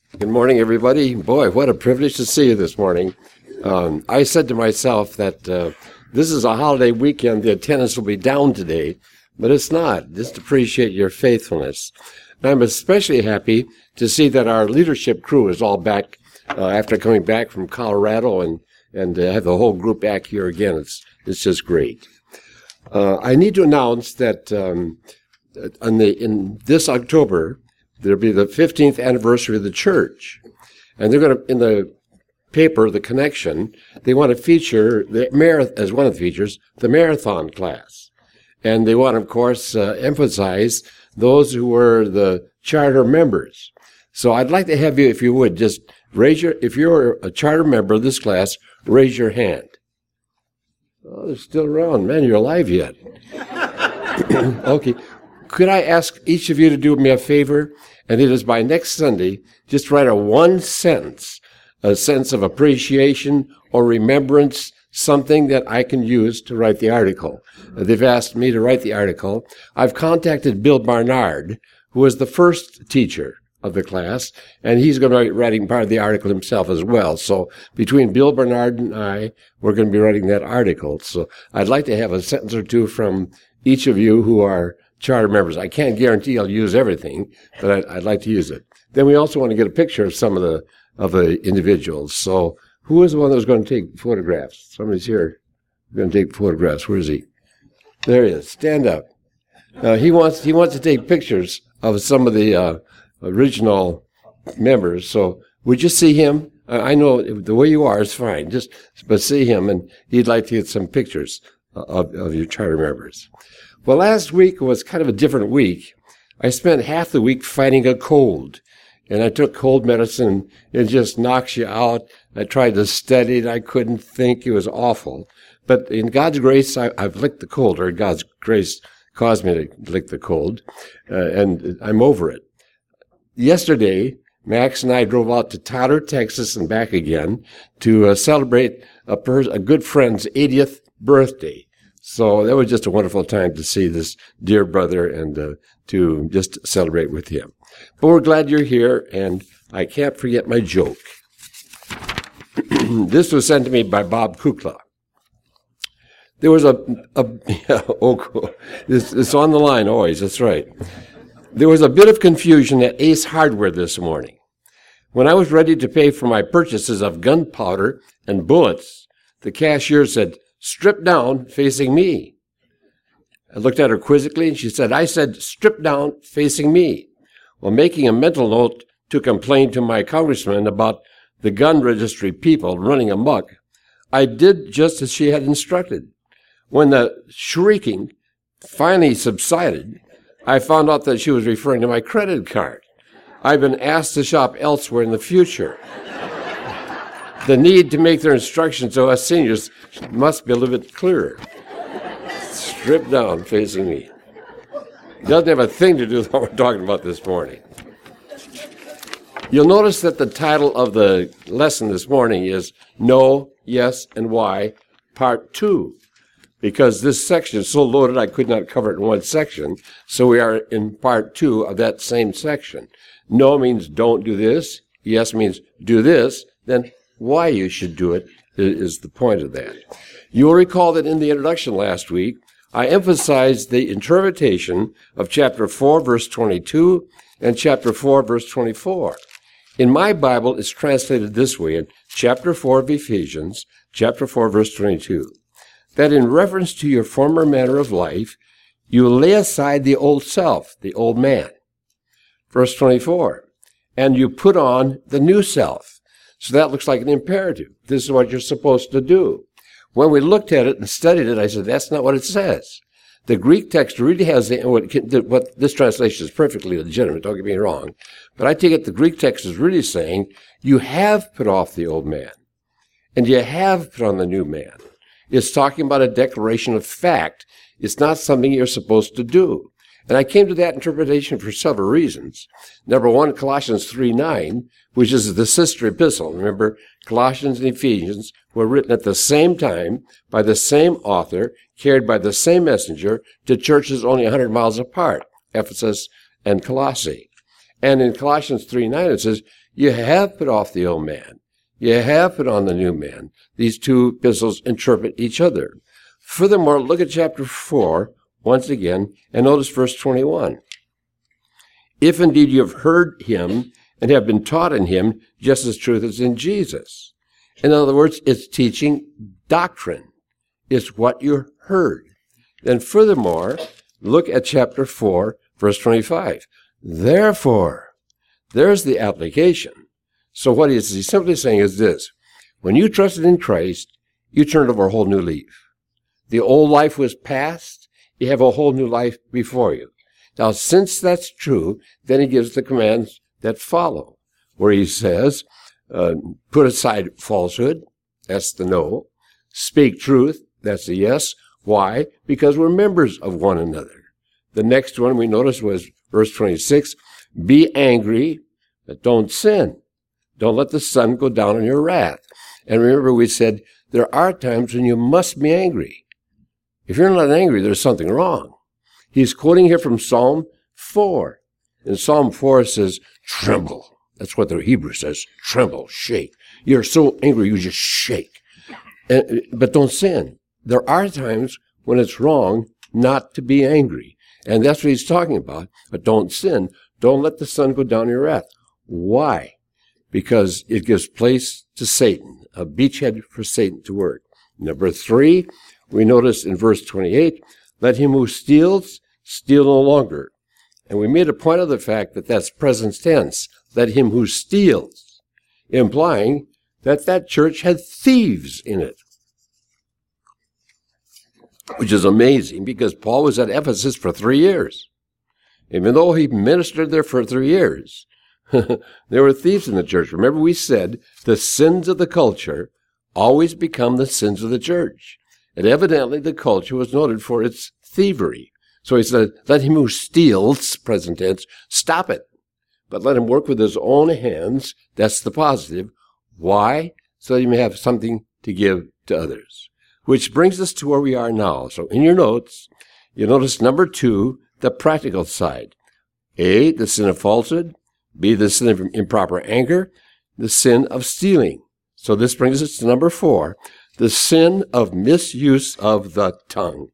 Good morning, everybody. Boy, what a privilege to see you this morning. I said to myself that this is a holiday weekend. The attendance will be down today, but it's not. Just appreciate your faithfulness. And I'm especially happy to see that our leadership crew is all back after coming back from Colorado and have the whole group back here again. It's just great. I need to announce that in this October, there'll be the 15th anniversary of the church. And they're going to, in the paper, The Connection, they want to feature, as one of the features, the marathon class. And they want to, of course, emphasize those who were the charter members. So I'd like to have you, if you would, just if you're a charter member of this class, raise your hand. Oh, they're still around. Man, you're alive yet. Okay. Could I ask each of you to do me a favor? And it is by next Sunday, just write one sentence, a sense of appreciation or remembrance, something that I can use to write the article. They've asked me to write the article. I've contacted Bill Barnard, who was the first teacher of the class, and he's going to be writing part of the article himself as well. So between Bill Barnard and I, we're going to be writing that article. So I'd like to have a sentence or two from each of you who are charter members. I can't guarantee I'll use everything, but I'd like to use it. Then we also want to get a picture of some of the individuals. So who is the one that was going to take photographs? Somebody's here. We're going to take photographs. Where is he? There he is. Stand up. He wants to take pictures of some of the original members. So would you see him? I know the way you are is fine. But see him, and he'd like to get some pictures of your charter members. Well, last week was kind of a different week. I spent half the week fighting a cold, and I took cold medicine. It just knocks you out. I tried to study it. I couldn't think. It was awful. But in God's grace, I've licked the cold, or God's grace caused me to lick the cold, and I'm over it. Yesterday, Max and I drove out to Tyler, Texas, and back again to celebrate a good friend's 80th birthday. So that was just a wonderful time to see this dear brother and to just celebrate with him. But we're glad you're here, and I can't forget my joke. This was sent to me by Bob Kukla. There was it's on the line always, that's right. There was a bit of confusion at Ace Hardware this morning. When I was ready to pay for my purchases of gunpowder and bullets, the cashier said, "Strip down, facing me." I looked at her quizzically, and she said, "I said, strip down, facing me." Well, making a mental note to complain to my congressman about the gun registry people running amok, I did just as she had instructed. When the shrieking finally subsided, I found out that she was referring to my credit card. I've been asked to shop elsewhere in the future. The need to make their instructions to us seniors must be a little bit clearer. Strip down, facing me. Doesn't have a thing to do with what we're talking about this morning. You'll notice that the title of the lesson this morning is No, Yes, and Why, Part 2. Because this section is so loaded I could not cover it in one section, so we are in Part 2 of that same section. No means don't do this. Yes means do this. Then why you should do it is the point of that. You'll recall that in the introduction last week, I emphasized the interpretation of chapter 4, verse 22, and chapter 4, verse 24. In my Bible, it's translated this way in chapter 4 of Ephesians, chapter 4, verse 22, that in reference to your former manner of life, you lay aside the old self, the old man. Verse 24, and you put on the new self. So that looks like an imperative. This is what you're supposed to do. When we looked at it and studied it, I said, that's not what it says. The Greek text really has what this translation is perfectly legitimate, don't get me wrong. But I take it the Greek text is really saying, you have put off the old man, and you have put on the new man. It's talking about a declaration of fact. It's not something you're supposed to do. And I came to that interpretation for several reasons. Number one, Colossians 3:9, which is the sister epistle. Remember, Colossians and Ephesians were written at the same time by the same author, carried by the same messenger to churches only 100 miles apart, Ephesus and Colossae. And in Colossians 3:9, it says, you have put off the old man. You have put on the new man. These two epistles interpret each other. Furthermore, look at chapter 4 once again, and notice verse 21. If indeed you have heard him and have been taught in him, just as truth is in Jesus. In other words, it's teaching doctrine. It's what you heard. Then furthermore, look at chapter 4, verse 25. Therefore, there's the application. So what he's simply saying is this. When you trusted in Christ, you turned over a whole new leaf. The old life was past. You have a whole new life before you. Now, since that's true, then he gives the commands that follow, where he says, put aside falsehood. That's the no. Speak truth. That's the yes. Why? Because we're members of one another. The next one we noticed was verse 26. Be angry, but don't sin. Don't let the sun go down on your wrath. And remember, we said there are times when you must be angry. If you're not angry, there's something wrong. He's quoting here from Psalm 4. In Psalm 4, it says, tremble. That's what the Hebrew says. Tremble, shake. You're so angry, you just shake. But don't sin. There are times when it's wrong not to be angry. And that's what he's talking about. But don't sin. Don't let the sun go down your wrath. Why? Because it gives place to Satan, a beachhead for Satan to work. Number 3, we notice in verse 28, let him who steals, steal no longer. And we made a point of the fact that that's present tense. Let him who steals, implying that that church had thieves in it. Which is amazing because Paul was at Ephesus for 3 years. Even though he ministered there for 3 years, there were thieves in the church. Remember, we said the sins of the culture always become the sins of the church. And evidently the culture was noted for its thievery. So he said, let him who steals, present tense, stop it. But let him work with his own hands. That's the positive. Why? So that he may have something to give to others. Which brings us to where we are now. So in your notes, you notice number 2, the practical side. A, the sin of falsehood. B, the sin of improper anger. The sin of stealing. So this brings us to number 4, the sin of misuse of the tongue.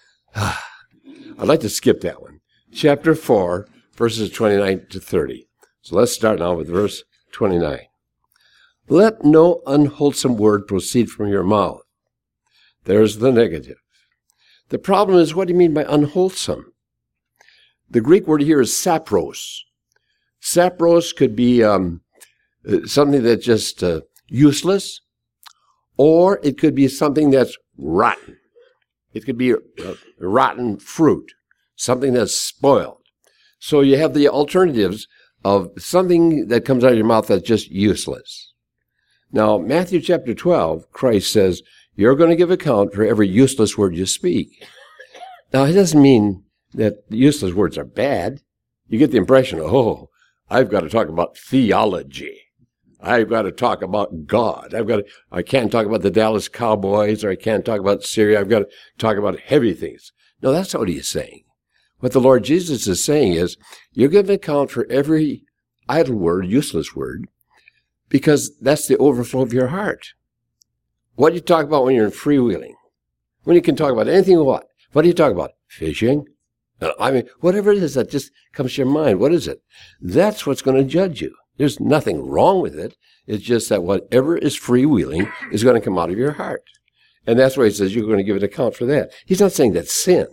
I'd like to skip that one. Chapter 4, verses 29 to 30. So let's start now with verse 29. Let no unwholesome word proceed from your mouth. There's the negative. The problem is, what do you mean by unwholesome? The Greek word here is sapros. Sapros could be something that's just useless, or it could be something that's rotten. It could be rotten fruit, something that's spoiled. So you have the alternatives of something that comes out of your mouth that's just useless. Now, Matthew chapter 12, Christ says, you're going to give account for every useless word you speak. Now, it doesn't mean that useless words are bad. You get the impression, oh, I've got to talk about theology. I've got to talk about God. I can't talk about the Dallas Cowboys, or I can't talk about Syria. I've got to talk about heavy things. No, that's not what he's saying. What the Lord Jesus is saying is, you're giving account for every idle word, useless word, because that's the overflow of your heart. What do you talk about when you're in freewheeling? When you can talk about anything you want. What do you talk about? Fishing? I mean, whatever it is that just comes to your mind, what is it? That's what's going to judge you. There's nothing wrong with it. It's just that whatever is freewheeling is going to come out of your heart. And that's why he says you're going to give an account for that. He's not saying that's sin.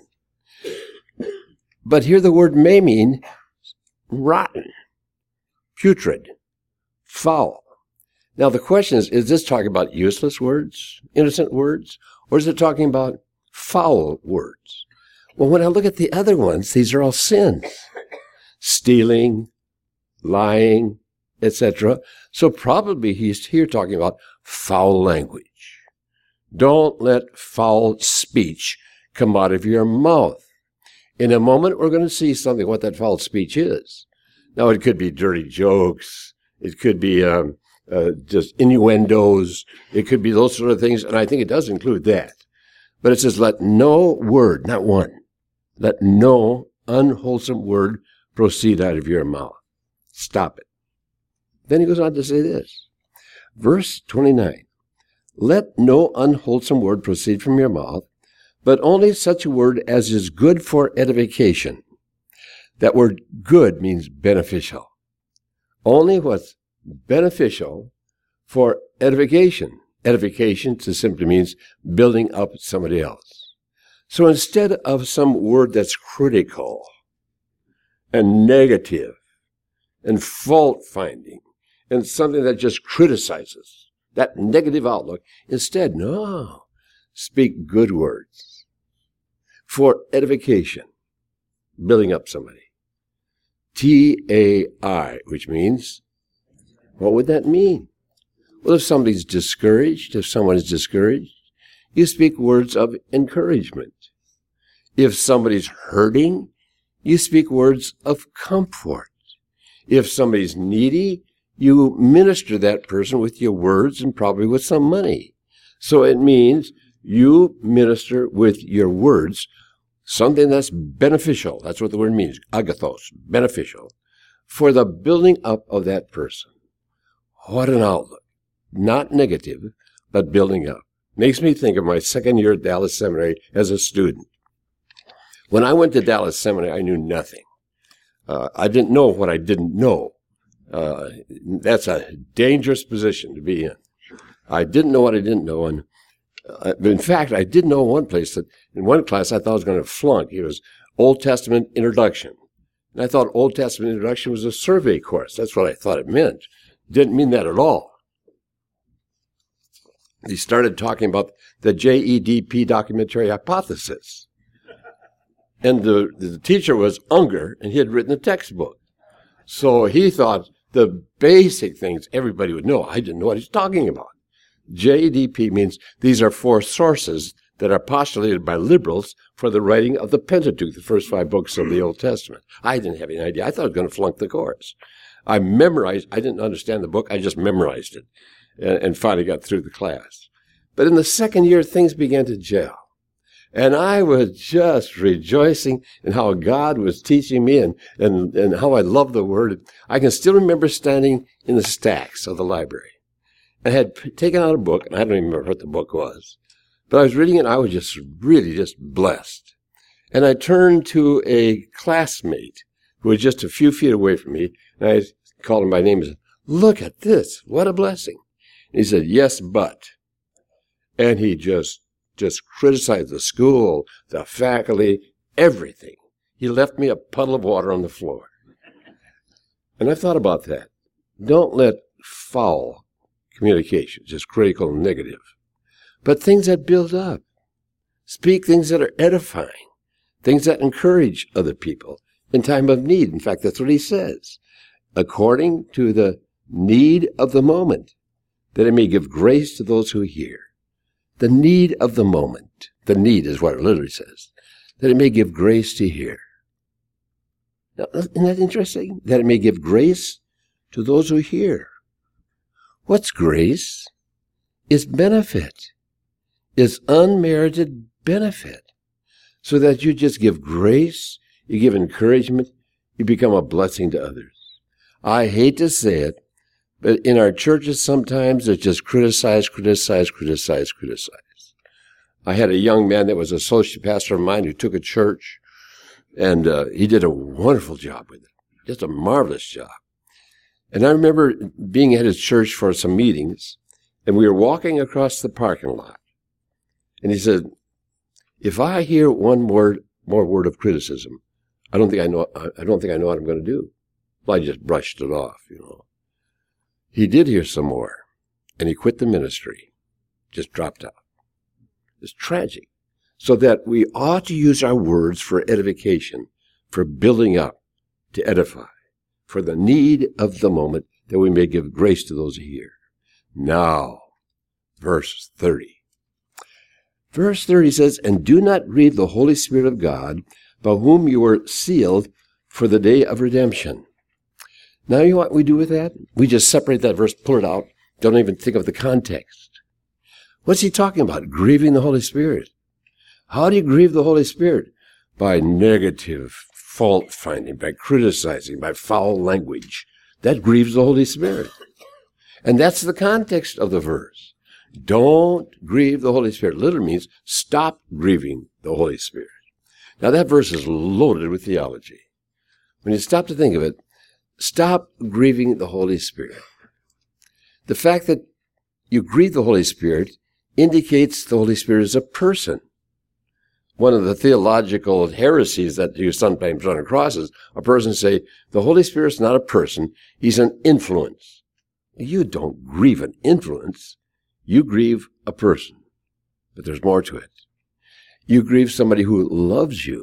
But here the word may mean rotten, putrid, foul. Now the question is this talking about useless words, innocent words, or is it talking about foul words? Well, when I look at the other ones, these are all sins. Stealing, lying, etc. So probably he's here talking about foul language. Don't let foul speech come out of your mouth. In a moment, we're going to see something, what that foul speech is. Now, it could be dirty jokes. It could be just innuendos. It could be those sort of things, and I think it does include that. But it says, let no word, not one, let no unwholesome word proceed out of your mouth. Stop it. Then he goes on to say this. Verse 29. Let no unwholesome word proceed from your mouth, but only such a word as is good for edification. That word good means beneficial. Only what's beneficial for edification. Edification just simply means building up somebody else. So instead of some word that's critical and negative and fault-finding and something that just criticizes, that negative outlook, instead, no, speak good words for edification, building up somebody. TAI, which means, what would that mean? Well, if somebody's discouraged, if someone is discouraged, you speak words of encouragement. If somebody's hurting, you speak words of comfort. If somebody's needy, you minister that person with your words and probably with some money. So it means you minister with your words something that's beneficial. That's what the word means, agathos, beneficial, for the building up of that person. What an outlook. Not negative, but building up. Makes me think of my second year at Dallas Seminary as a student. When I went to Dallas Seminary, I knew nothing. I didn't know what I didn't know. That's a dangerous position to be in. I didn't know what I didn't know, and in fact, I did know one place that in one class I thought I was going to flunk. It was Old Testament Introduction. And I thought Old Testament Introduction was a survey course. That's what I thought it meant. Didn't mean that at all. He started talking about the JEDP documentary hypothesis. And the teacher was Unger, and he had written the textbook. So he thought the basic things everybody would know. I didn't know what he's talking about. JEDP means these are 4 sources that are postulated by liberals for the writing of the Pentateuch, the first 5 books of the Old Testament. I didn't have any idea. I thought I was going to flunk the course. I didn't understand the book. I just memorized it and finally got through the class. But in the second year, things began to gel. And I was just rejoicing in how God was teaching me and how I love the Word. I can still remember standing in the stacks of the library. I had taken out a book, and I don't even remember what the book was. But I was reading it, and I was just really just blessed. And I turned to a classmate who was just a few feet away from me, and I called him by name and said, "Look at this. What a blessing." And he said, "Yes, but." And he just criticized the school, the faculty, everything. He left me a puddle of water on the floor. And I thought about that. Don't let foul communication, just critical and negative, but things that build up. Speak things that are edifying, things that encourage other people in time of need. In fact, that's what he says. According to the need of the moment, that it may give grace to those who hear. The need of the moment. The need is what it literally says. That it may give grace to hear. Now, isn't that interesting? That it may give grace to those who hear. What's grace? It's benefit. It's unmerited benefit. So that you just give grace, you give encouragement, you become a blessing to others. I hate to say it, but in our churches sometimes it's just criticize. I had a young man that was an associate pastor of mine who took a church, and he did a wonderful job with it, just a marvelous job. And I remember being at his church for some meetings, and we were walking across the parking lot. And he said, "If I hear one more word of criticism, I don't think I know what I'm going to do." Well, I just brushed it off, He did hear some more, and he quit the ministry, just dropped out. It's tragic. So that we ought to use our words for edification, for building up, to edify, for the need of the moment, that we may give grace to those who hear. Now, verse 30. Verse 30 says, "And do not grieve the Holy Spirit of God, by whom you were sealed for the day of redemption." Now, you know what we do with that? We just separate that verse, pull it out, don't even think of the context. What's he talking about? Grieving the Holy Spirit. How do you grieve the Holy Spirit? By negative fault-finding, by criticizing, by foul language. that grieves the Holy Spirit. And that's the context of the verse. Don't grieve the Holy Spirit. Literally means stop grieving the Holy Spirit. Now that verse is loaded with theology. When you stop to think of it, stop grieving the Holy Spirit. The fact that you grieve the Holy Spirit indicates the Holy Spirit is a person. One of the theological heresies that you sometimes run across is a person say, the Holy Spirit's not a person, he's an influence. You don't grieve an influence, you grieve a person. But there's more to it. You grieve somebody who loves you.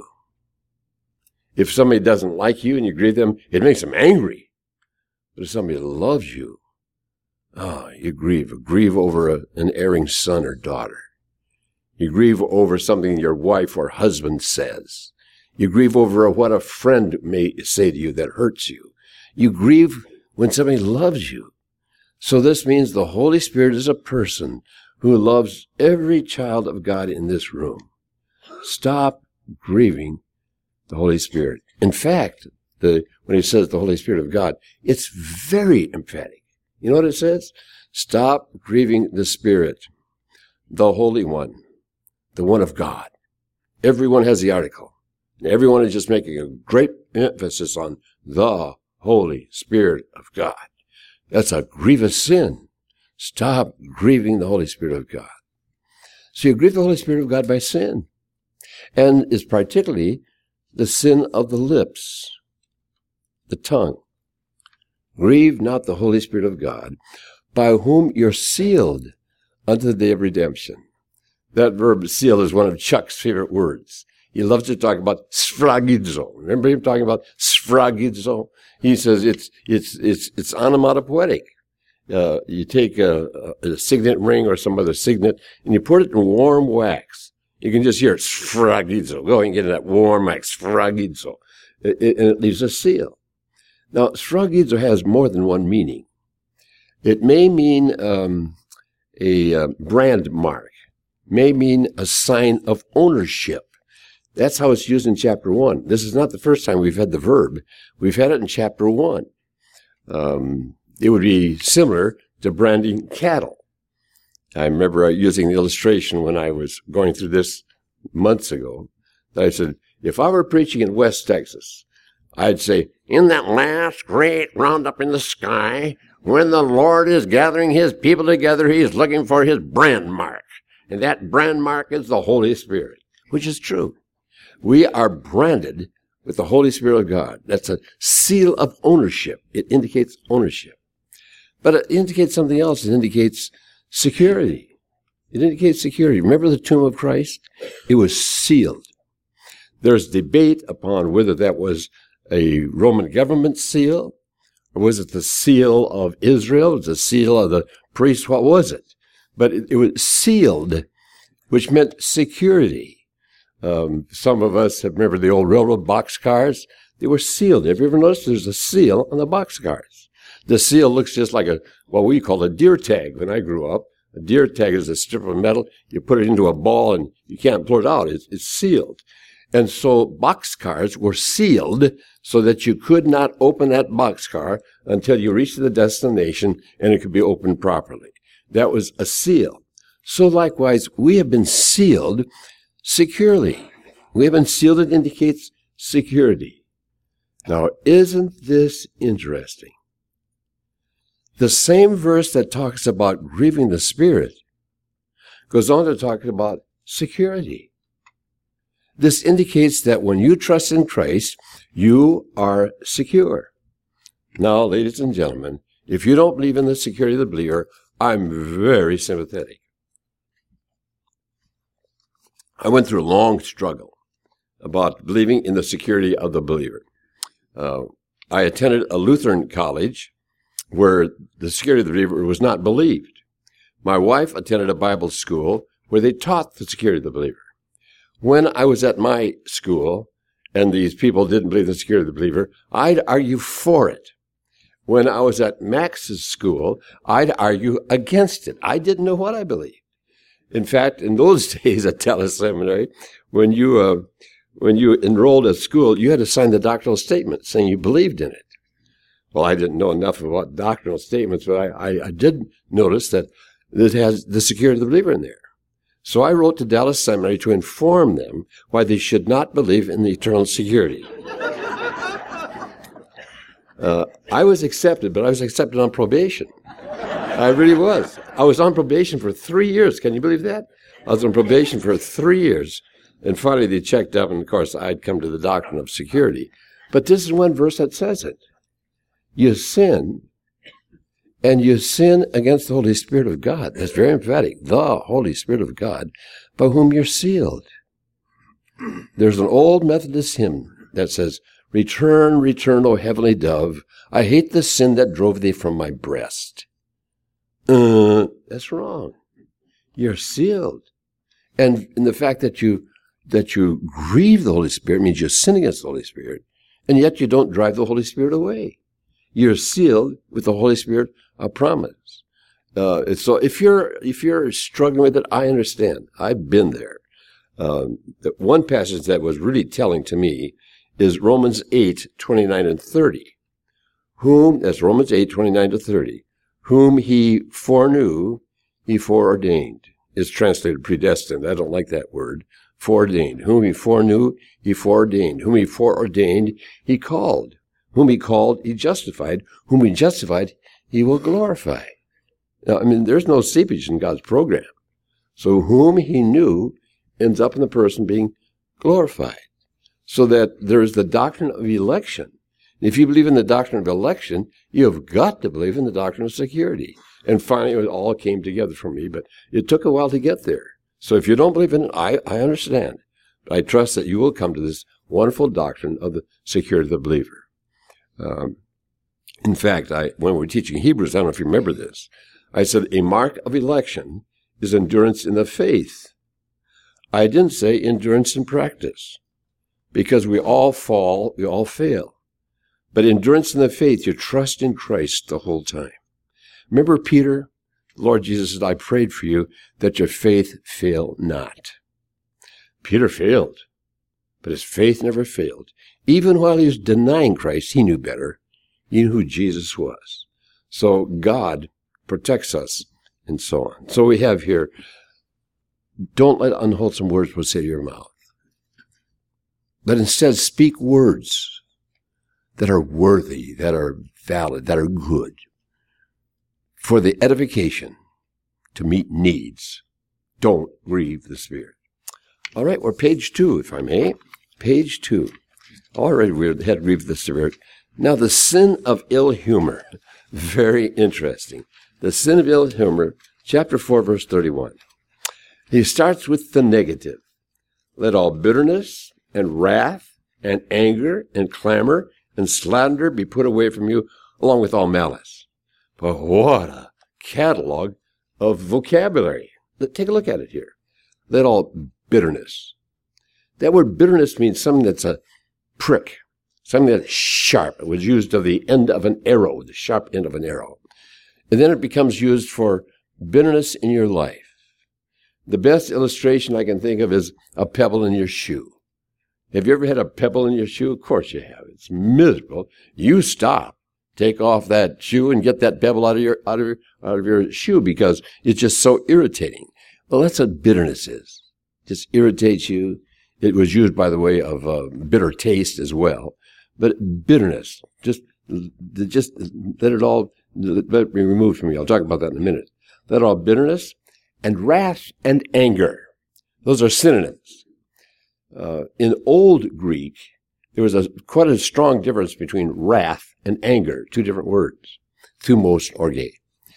If somebody doesn't like you and you grieve them, it makes them angry. But if somebody loves you, you grieve over an erring son or daughter. You grieve over something your wife or husband says. You grieve over what a friend may say to you that hurts you. You grieve when somebody loves you. So this means the Holy Spirit is a person who loves every child of God in this room. Stop grieving the Holy Spirit. In fact, when he says the Holy Spirit of God, it's very emphatic. You know what it says? Stop grieving the Spirit, the Holy One, the one of God. Everyone has the article. Everyone is just making a great emphasis on the Holy Spirit of God. That's a grievous sin. Stop grieving the Holy Spirit of God. So you grieve the Holy Spirit of God by sin. And it's particularly the sin of the lips, the tongue. Grieve not the Holy Spirit of God, by whom you're sealed unto the day of redemption. That verb seal is one of Chuck's favorite words. He loves to talk about sphragizo. Remember him talking about sphragizo? He says it's onomatopoetic. You take a signet ring or some other signet and you put it in warm wax. You can just hear it, sphragizo. Go and get that warm wax, sphragizo. And it leaves a seal. Now, sphragizo has more than one meaning. It may mean a brand mark, may mean a sign of ownership. That's how it's used in chapter 1. This is not the first time we've had the verb. We've had it in chapter 1. It would be similar to branding cattle. I remember using the illustration when I was going through this months ago. I said, if I were preaching in West Texas, I'd say, in that last great roundup in the sky, when the Lord is gathering his people together, he's looking for his brand mark. And that brand mark is the Holy Spirit, which is true. We are branded with the Holy Spirit of God. That's a seal of ownership. It indicates ownership. But it indicates something else. It indicates security. It indicates security. Remember the tomb of Christ? It was sealed. There's debate upon whether that was a Roman government seal, or was it the seal of Israel? Was it the seal of the priests? What was it? But it was sealed, which meant security. Some of us have remembered the old railroad boxcars. They were sealed. Have you ever noticed there's a seal on the boxcars? The seal looks just like what we call a deer tag when I grew up. A deer tag is a strip of metal. You put it into a ball and you can't pull it out. It's sealed. And so boxcars were sealed so that you could not open that boxcar until you reached the destination and it could be opened properly. That was a seal. So likewise, we have been sealed securely. We have been sealed. It indicates security. Now, isn't this interesting? The same verse that talks about grieving the Spirit goes on to talk about security. This indicates that when you trust in Christ, you are secure. Now, ladies and gentlemen, if you don't believe in the security of the believer, I'm very sympathetic. I went through a long struggle about believing in the security of the believer. I attended a Lutheran college where the security of the believer was not believed. My wife attended a Bible school where they taught the security of the believer. When I was at my school and these people didn't believe in the security of the believer, I'd argue for it. When I was at Max's school, I'd argue against it. I didn't know what I believed. In fact, in those days at teleseminary, when you enrolled at school, you had to sign the doctrinal statement saying you believed in it. Well, I didn't know enough about doctrinal statements, but I did notice that it has the security of the believer in there. So I wrote to Dallas Seminary to inform them why they should not believe in the eternal security. I was accepted, but I was accepted on probation. I really was. I was on probation for 3 years. Can you believe that? I was on probation for 3 years. And finally they checked up, and of course I'd come to the doctrine of security. But this is one verse that says it. You sin, and you sin against the Holy Spirit of God. That's very emphatic. The Holy Spirit of God, by whom you're sealed. There's an old Methodist hymn that says, "Return, return, O heavenly dove. I hate the sin that drove thee from my breast." That's wrong. You're sealed. And in the fact that you grieve the Holy Spirit means you sin against the Holy Spirit, and yet you don't drive the Holy Spirit away. You're sealed with the Holy Spirit of promise. So if you're struggling with it, I understand. I've been there. The one passage that was really telling to me is Romans 8:29 and 30. That's Romans 8:29 to 30. Whom he foreknew, he foreordained. It's translated predestined. I don't like that word. Foreordained. Whom he foreknew, he foreordained. Whom he foreordained, he called. Whom he called, he justified. Whom he justified, he will glorify. Now, there's no seepage in God's program. So whom he knew ends up in the person being glorified. So that there is the doctrine of election. If you believe in the doctrine of election, you have got to believe in the doctrine of security. And finally, it all came together for me, but it took a while to get there. So if you don't believe in it, I understand. But I trust that you will come to this wonderful doctrine of the security of the believer. In fact, when we were teaching Hebrews, I don't know if you remember this, I said a mark of election is endurance in the faith. I didn't say endurance in practice, because we all fall, we all fail. But endurance in the faith, you trust in Christ the whole time. Remember Peter? The Lord Jesus said, I prayed for you that your faith fail not. Peter failed, but his faith never failed. Even while he was denying Christ, he knew better. He knew who Jesus was. So God protects us, and so on. So we have here, don't let unwholesome words proceed to your mouth, but instead speak words that are worthy, that are valid, that are good, for the edification to meet needs. Don't grieve the Spirit. All right, we're page 2, if I may. Page 2. Already we had grieved the Spirit. Now, the sin of ill humor. Very interesting. The sin of ill humor, chapter 4, verse 31. He starts with the negative. Let all bitterness and wrath and anger and clamor and slander be put away from you, along with all malice. But what a catalog of vocabulary. Take a look at it here. Let all bitterness. That word bitterness means something that's a prick, something that's sharp. It was used of the end of an arrow, the sharp end of an arrow. And then it becomes used for bitterness in your life. The best illustration I can think of is a pebble in your shoe. Have you ever had a pebble in your shoe? Of course you have. It's miserable. You stop, take off that shoe, and get that pebble out of your shoe because it's just so irritating. Well, that's what bitterness is. It just irritates you. It was used, by the way, of bitter taste as well. But bitterness, just let it be removed from you. I'll talk about that in a minute. Let all bitterness and wrath and anger. Those are synonyms. In Old Greek, there was quite a strong difference between wrath and anger, two different words, thumos orge.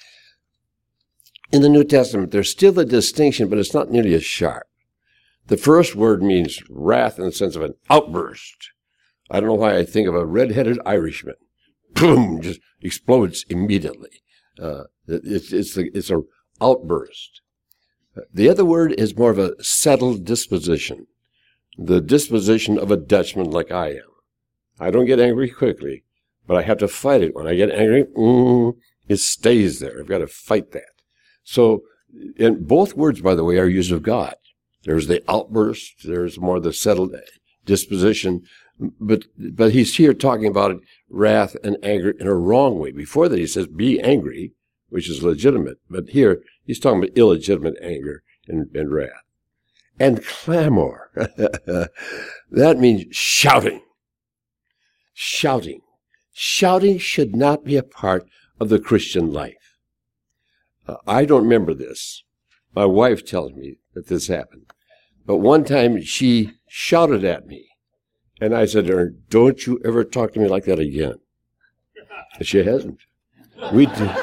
In the New Testament, there's still a distinction, but it's not nearly as sharp. The first word means wrath in the sense of an outburst. I don't know why I think of a red-headed Irishman. Boom, just explodes immediately. It's an outburst. The other word is more of a settled disposition. The disposition of a Dutchman like I am. I don't get angry quickly, but I have to fight it. When I get angry, it stays there. I've got to fight that. So, and both words, by the way, are used of God. There's the outburst. There's more the settled disposition. But he's here talking about wrath and anger in a wrong way. Before that, he says, be angry, which is legitimate. But here, he's talking about illegitimate anger and wrath. And clamor. That means shouting. Shouting. Shouting should not be a part of the Christian life. I don't remember this. My wife tells me that this happened. But one time she shouted at me. And I said to her, don't you ever talk to me like that again. And she hasn't. We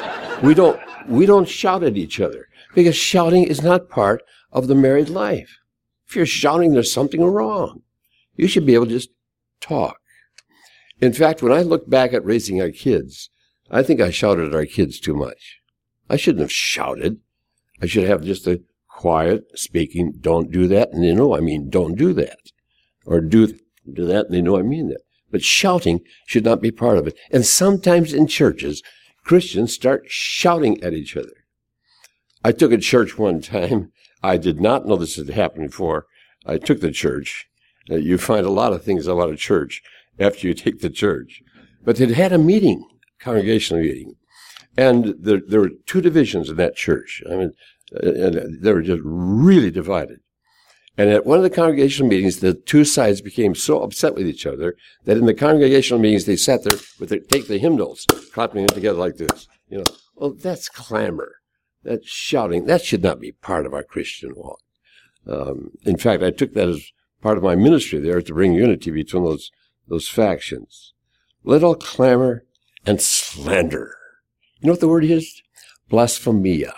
don't shout at each other because shouting is not part of the married life. If you're shouting, there's something wrong. You should be able to just talk. In fact, when I look back at raising our kids, I think I shouted at our kids too much. I shouldn't have shouted. I should have just a quiet speaking, don't do that, and they know I mean don't do that. Or do that, and they know I mean that. But shouting should not be part of it. And sometimes in churches, Christians start shouting at each other. I took a church one time. I did not know this had happened before. I took the church. You find a lot of things about a church after you take the church. But it had a meeting, congregational meeting. And there were two divisions in that church. I mean, and they were just really divided. And at one of the congregational meetings, the two sides became so upset with each other that in the congregational meetings, they sat there take the hymnals, clapping it together like this. You know, well, that's clamor. That's shouting. That should not be part of our Christian walk. In fact, I took that as part of my ministry there to bring unity between those factions. Let all clamor and slander. You know what the word is? Blasphemia.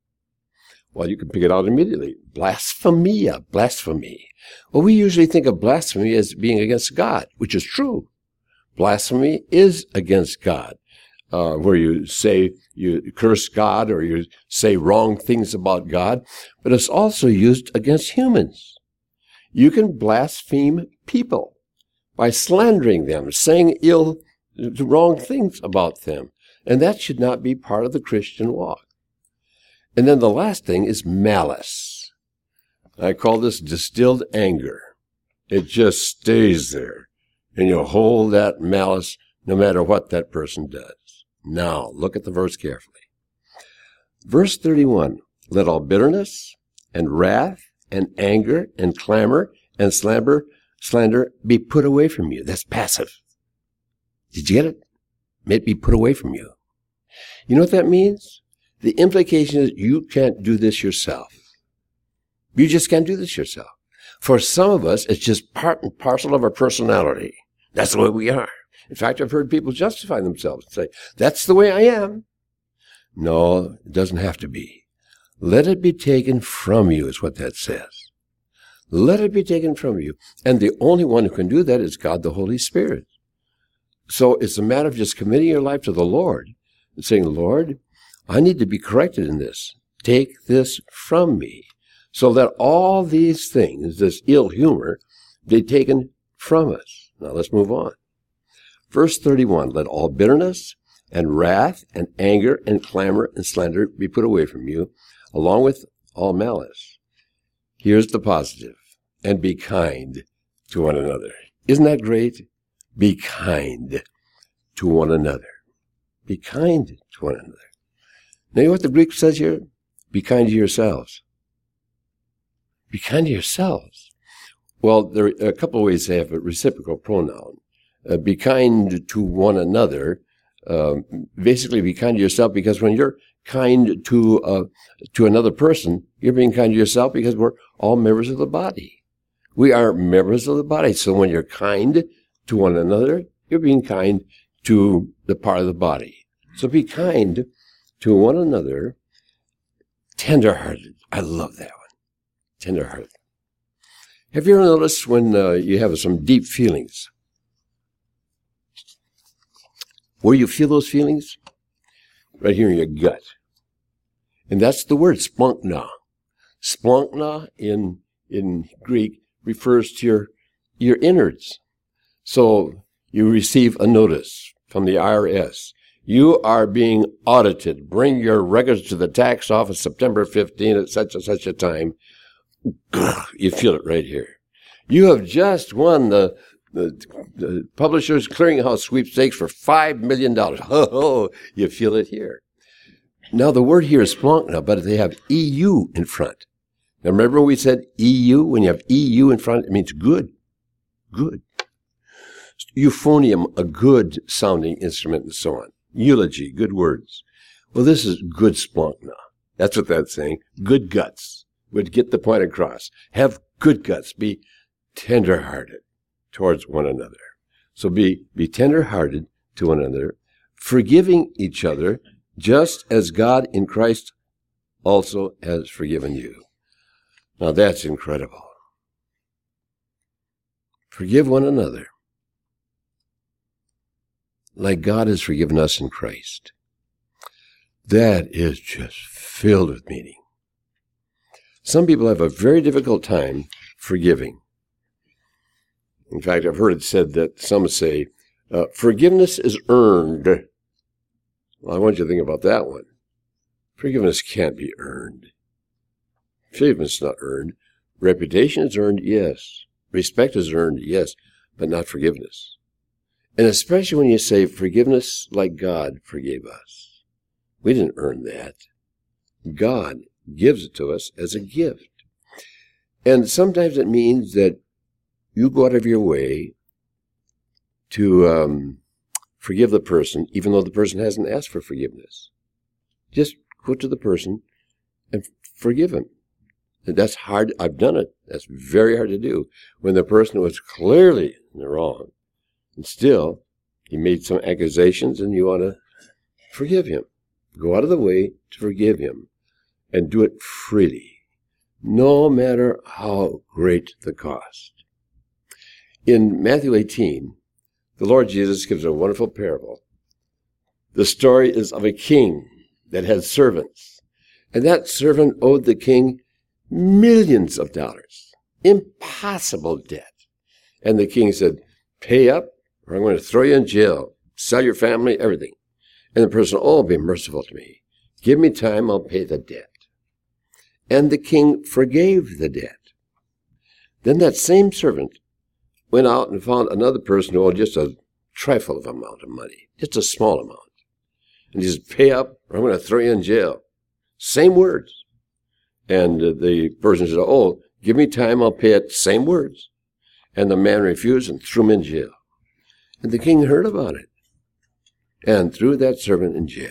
Well, you can pick it out immediately. Blasphemia, blasphemy. Well, we usually think of blasphemy as being against God, which is true. Blasphemy is against God, where you curse God or you say wrong things about God, but it's also used against humans. You can blaspheme people by slandering them, saying wrong things about them, and that should not be part of the Christian walk. And then the last thing is malice. I call this distilled anger. It just stays there, and you hold that malice no matter what that person does. Now, look at the verse carefully. Verse 31, let all bitterness and wrath and anger and clamor and slander be put away from you. That's passive. Did you get it? May it be put away from you. You know what that means? The implication is you can't do this yourself. You just can't do this yourself. For some of us, it's just part and parcel of our personality. That's the way we are. In fact, I've heard people justify themselves and say, that's the way I am. No, it doesn't have to be. Let it be taken from you is what that says. Let it be taken from you. And the only one who can do that is God the Holy Spirit. So it's a matter of just committing your life to the Lord and saying, Lord, I need to be corrected in this. Take this from me. So that all these things, this ill humor, be taken from us. Now let's move on. Verse 31, let all bitterness and wrath and anger and clamor and slander be put away from you, along with all malice. Here's the positive. And be kind to one another. Isn't that great? Be kind to one another. Be kind to one another. Now, you know what the Greek says here? Be kind to yourselves. Be kind to yourselves. Well, there are a couple of ways to have a reciprocal pronoun. Be kind to one another. Basically, be kind to yourself because when you're kind to another person, you're being kind to yourself because we're all members of the body. We are members of the body. So when you're kind to one another, you're being kind to the part of the body. So be kind to one another, tender-hearted. I love that one. Tender-hearted. Have you ever noticed when you have some deep feelings? Where you feel those feelings? Right here in your gut. And that's the word splanchna. Splanchna in Greek refers to your innards. So you receive a notice from the IRS. You are being audited. Bring your records to the tax office September 15 at such and such a time. You feel it right here. You have just won the the Publishers Clearinghouse sweepstakes for $5 million. Oh, you feel it here. Now, the word here is splankna, but they have EU in front. Now, remember we said EU? When you have EU in front, it means good. Good. Euphonium, a good sounding instrument, and so on. Eulogy, good words. Well, this is good splankna. That's what that's saying. Good guts would get the point across. Have good guts. Be tender-hearted towards one another. So be tender-hearted to one another, forgiving each other, just as God in Christ also has forgiven you. Now that's incredible. Forgive one another like God has forgiven us in Christ. That is just filled with meaning. Some people have a very difficult time forgiving. In fact, I've heard it said that some say, forgiveness is earned. Well, I want you to think about that one. Forgiveness can't be earned. Forgiveness is not earned. Reputation is earned, yes. Respect is earned, yes, but not forgiveness. And especially when you say forgiveness like God forgave us. We didn't earn that. God gives it to us as a gift. And sometimes it means that you go out of your way to forgive the person, even though the person hasn't asked for forgiveness. Just go to the person and forgive him. And that's hard. I've done it. That's very hard to do when the person was clearly in the wrong. And still, he made some accusations and you want to forgive him. Go out of the way to forgive him and do it freely, no matter how great the cost. In Matthew 18, the Lord Jesus gives a wonderful parable. The story is of a king that had servants, and that servant owed the king millions of dollars, impossible debt. And the king said, pay up or I'm going to throw you in jail, sell your family, everything. And the person, oh, be merciful to me. Give me time, I'll pay the debt. And the king forgave the debt. Then that same servant went out and found another person who owed just a trifle of amount of money, just a small amount. And he said, pay up or I'm going to throw you in jail. Same words. And the person said, oh, give me time, I'll pay it. Same words. And the man refused and threw him in jail. And the king heard about it and threw that servant in jail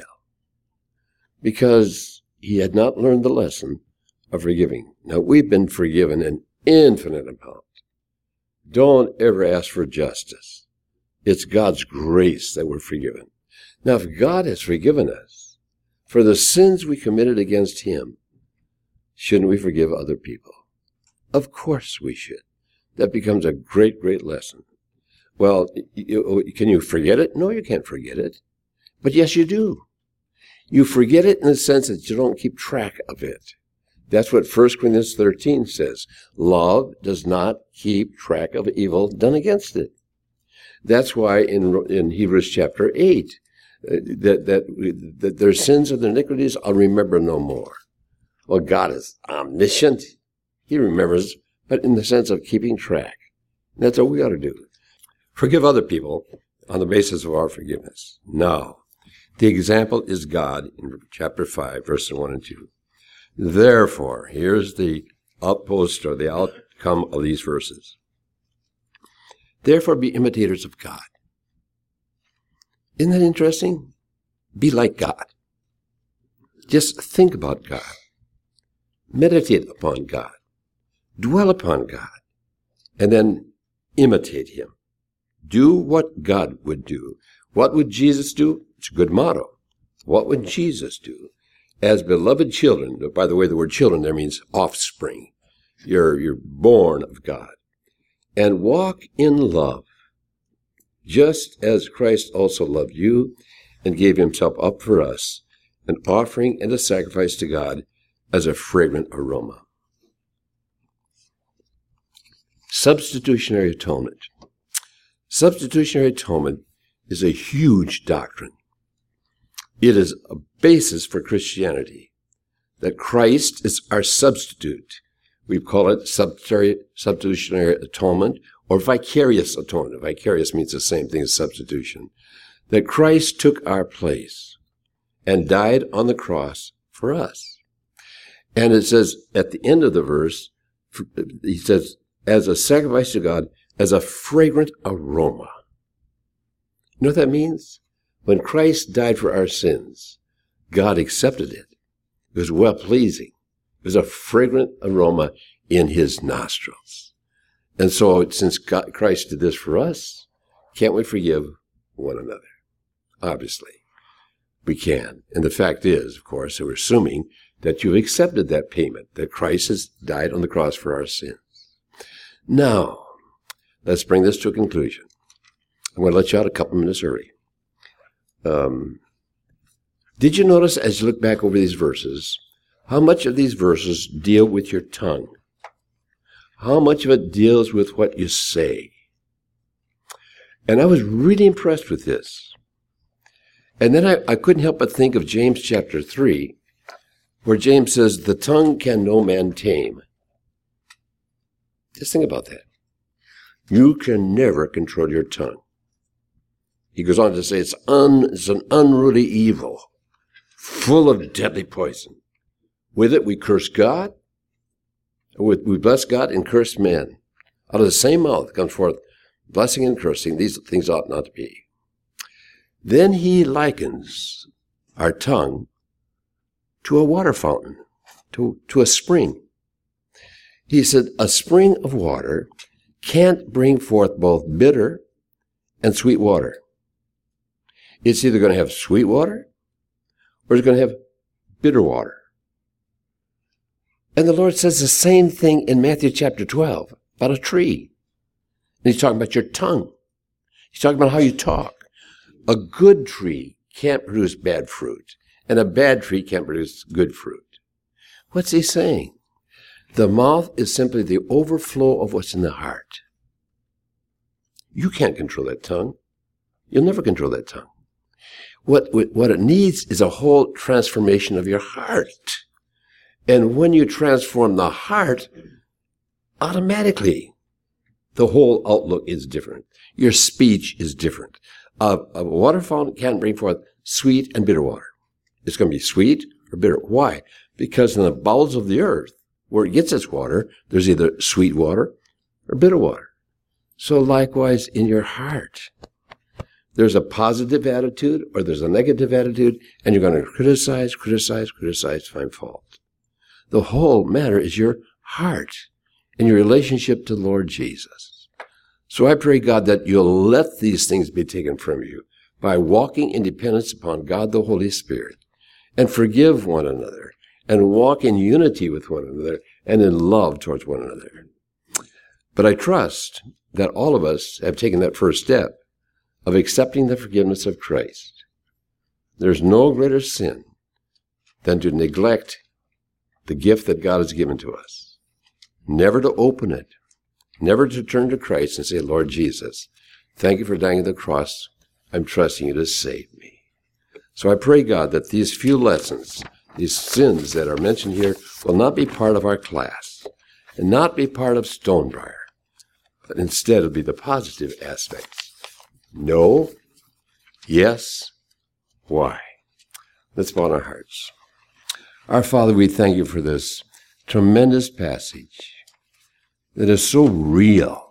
because he had not learned the lesson of forgiving. Now, we've been forgiven an infinite amount. Don't ever ask for justice. It's God's grace that we're forgiven. Now, if God has forgiven us for the sins we committed against him, shouldn't we forgive other people? Of course we should. That becomes a great, great lesson. Well, can you forget it? No, you can't forget it. But yes, you do. You forget it in the sense that you don't keep track of it. That's what 1 Corinthians 13 says. Love does not keep track of evil done against it. That's why in Hebrews chapter 8, that their sins and their iniquities I'll remember no more. Well, God is omniscient. He remembers, but in the sense of keeping track. That's what we ought to do. Forgive other people on the basis of our forgiveness. Now, the example is God in chapter 5, verses 1 and 2. Therefore, here's the outpost or the outcome of these verses. Therefore, be imitators of God. Isn't that interesting? Be like God. Just think about God. Meditate upon God. Dwell upon God. And then imitate him. Do what God would do. What would Jesus do? It's a good motto. What would Jesus do? As beloved children, by the way, the word children there means offspring. You're born of God. And walk in love, just as Christ also loved you and gave himself up for us, an offering and a sacrifice to God as a fragrant aroma. Substitutionary atonement. Substitutionary atonement is a huge doctrine. It is a basis for Christianity, that Christ is our substitute. We call it substitutionary atonement or vicarious atonement. Vicarious means the same thing as substitution. That Christ took our place and died on the cross for us. And it says at the end of the verse, he says, as a sacrifice to God, as a fragrant aroma. You know what that means? When Christ died for our sins, God accepted it. It was well-pleasing. It was a fragrant aroma in his nostrils. And so since Christ did this for us, can't we forgive one another? Obviously, we can. And the fact is, of course, that we're assuming that you've accepted that payment, that Christ has died on the cross for our sins. Now, let's bring this to a conclusion. I'm going to let you out a couple minutes early. Did you notice, as you look back over these verses, how much of these verses deal with your tongue? How much of it deals with what you say? And I was really impressed with this. And then I couldn't help but think of James chapter 3, where James says, the tongue can no man tame. Just think about that. You can never control your tongue. He goes on to say it's an unruly evil, full of deadly poison. With it we curse God, we bless God and curse men. Out of the same mouth comes forth blessing and cursing. These things ought not to be. Then he likens our tongue to a water fountain, to a spring. He said a spring of water can't bring forth both bitter and sweet water. It's either going to have sweet water or it's going to have bitter water. And the Lord says the same thing in Matthew chapter 12 about a tree. And he's talking about your tongue. He's talking about how you talk. A good tree can't produce bad fruit, and a bad tree can't produce good fruit. What's he saying? The mouth is simply the overflow of what's in the heart. You can't control that tongue. You'll never control that tongue. What it needs is a whole transformation of your heart. And when you transform the heart, automatically the whole outlook is different. Your speech is different. A water fountain can't bring forth sweet and bitter water. It's going to be sweet or bitter. Why? Because in the bowels of the earth, where it gets its water, there's either sweet water or bitter water. So likewise in your heart, there's a positive attitude or there's a negative attitude, and you're going to criticize, find fault. The whole matter is your heart and your relationship to the Lord Jesus. So I pray, God, that you'll let these things be taken from you by walking in dependence upon God the Holy Spirit, and forgive one another, and walk in unity with one another, and in love towards one another. But I trust that all of us have taken that first step of accepting the forgiveness of Christ. There's no greater sin than to neglect the gift that God has given to us, never to open it, never to turn to Christ and say, Lord Jesus, thank you for dying on the cross. I'm trusting you to save me. So I pray, God, that these few lessons, these sins that are mentioned here, will not be part of our class and not be part of Stonebriar, but instead it'll be the positive aspects. No, yes, why? Let's bow our hearts. Our Father, we thank you for this tremendous passage that is so real,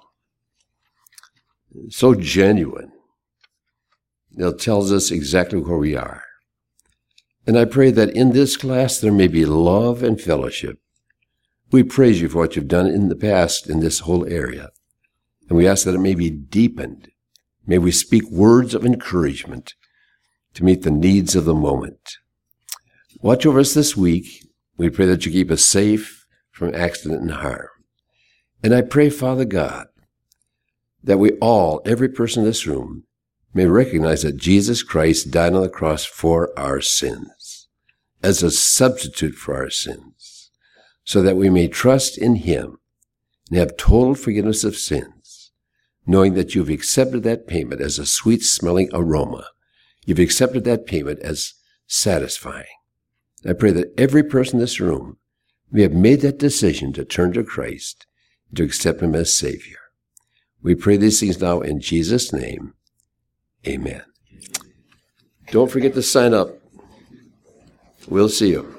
so genuine. It tells us exactly where we are. And I pray that in this class there may be love and fellowship. We praise you for what you've done in the past in this whole area. And we ask that it may be deepened. May we speak words of encouragement to meet the needs of the moment. Watch over us this week. We pray that you keep us safe from accident and harm. And I pray, Father God, that we all, every person in this room, may recognize that Jesus Christ died on the cross for our sins, as a substitute for our sins, so that we may trust in him and have total forgiveness of sins, knowing that you've accepted that payment as a sweet-smelling aroma. You've accepted that payment as satisfying. I pray that every person in this room may have made that decision to turn to Christ, to accept him as Savior. We pray these things now in Jesus' name. Amen. Don't forget to sign up. We'll see you.